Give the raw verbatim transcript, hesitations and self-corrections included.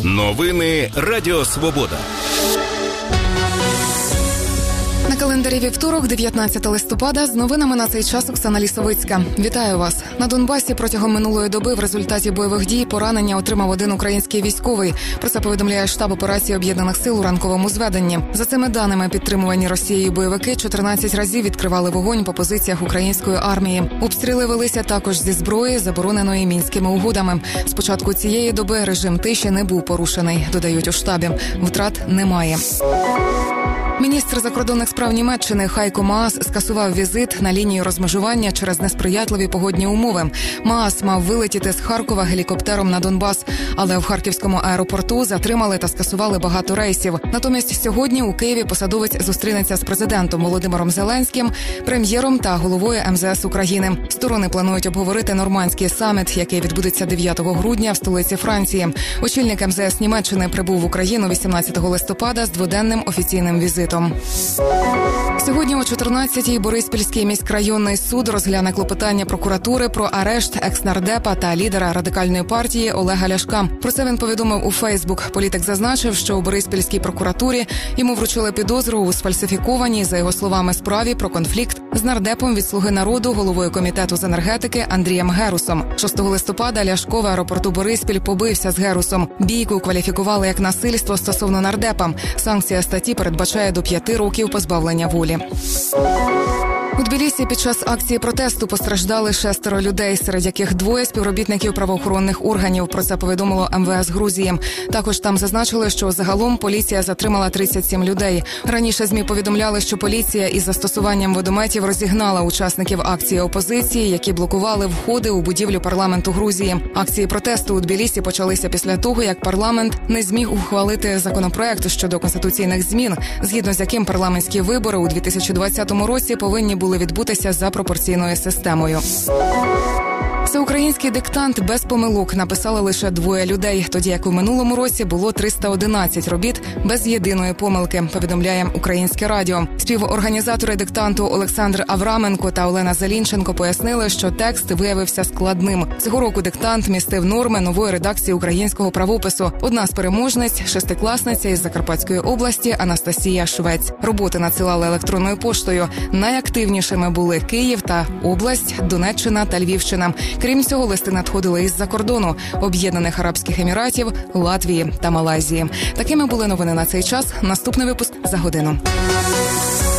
Новини Радіо Свобода. На календарі вівторок, дев'ятнадцятого листопада, з новинами на цей час Оксана Лісовицька. Вітаю вас. На Донбасі протягом минулої доби в результаті бойових дій поранення отримав один український військовий. Про це повідомляє штаб операції Об'єднаних сил у ранковому зведенні. За цими даними, підтримувані Росією бойовики чотирнадцять разів відкривали вогонь по позиціях української армії. Обстріли велися також зі зброї, забороненої Мінськими угодами. З початку цієї доби режим тиші не був порушений, додають у штабі. Втрат немає. Міністр закордонних справ Німеччини Хайко Маас скасував візит на лінію розмежування через несприятливі погодні умови. Маас мав вилетіти з Харкова гелікоптером на Донбас, але в харківському аеропорту затримали та скасували багато рейсів. Натомість сьогодні у Києві посадовець зустрінеться з президентом Володимиром Зеленським, прем'єром та головою ем зе ес України. Сторони планують обговорити нормандський саміт, який відбудеться дев'ятого грудня в столиці Франції. Очільник ем зе ес Німеччини прибув в Україну вісімнадцятого листопада з дводенним офіційним візитом. Сьогодні о чотирнадцятій Бориспільський міськрайонний суд розгляне клопотання прокуратури про арешт екс-нардепа та лідера радикальної партії Олега Ляшка. Про це він повідомив у Фейсбук. Політик зазначив, що у Бориспільській прокуратурі йому вручили підозру у сфальсифікованій, за його словами, справі про конфлікт з нардепом від «Слуги народу», головою комітету з енергетики Андрієм Герусом. шостого листопада Ляшко в аеропорту Бориспіль побився з Герусом. Бійку кваліфікували як насильство стосовно нардепа. Санкція статті передбачає до п'яти років позбавлення волі. У Тбілісі під час акції протесту постраждали шестеро людей, серед яких двоє співробітників правоохоронних органів. Про це повідомило ем ве ес Грузії. Також там зазначили, що загалом поліція затримала тридцять сім людей. Раніше ЗМІ повідомляли, що поліція із застосуванням водометів розігнала учасників акції опозиції, які блокували входи у будівлю парламенту Грузії. Акції протесту у Тбілісі почалися після того, як парламент не зміг ухвалити законопроект щодо конституційних змін, згідно з яким парламентські вибори у дві тисячі двадцятому році повинні були відбутися за пропорційною системою. Всеукраїнський диктант без помилок написали лише двоє людей, тоді як у минулому році було триста одинадцять робіт без єдиної помилки, повідомляє Українське радіо. Співорганізатори диктанту Олександр Авраменко та Олена Залінченко пояснили, що текст виявився складним. Цього року диктант містив норми нової редакції українського правопису. Одна з переможниць – шестикласниця із Закарпатської області Анастасія Швець. Роботи надсилали електронною поштою. Найактивнішими були Київ та область, Донеччина та Львівщина. Крім цього, листи надходили із-за кордону – Об'єднаних Арабських Еміратів, Латвії та Малайзії. Такими були новини на цей час. Наступний випуск за годину.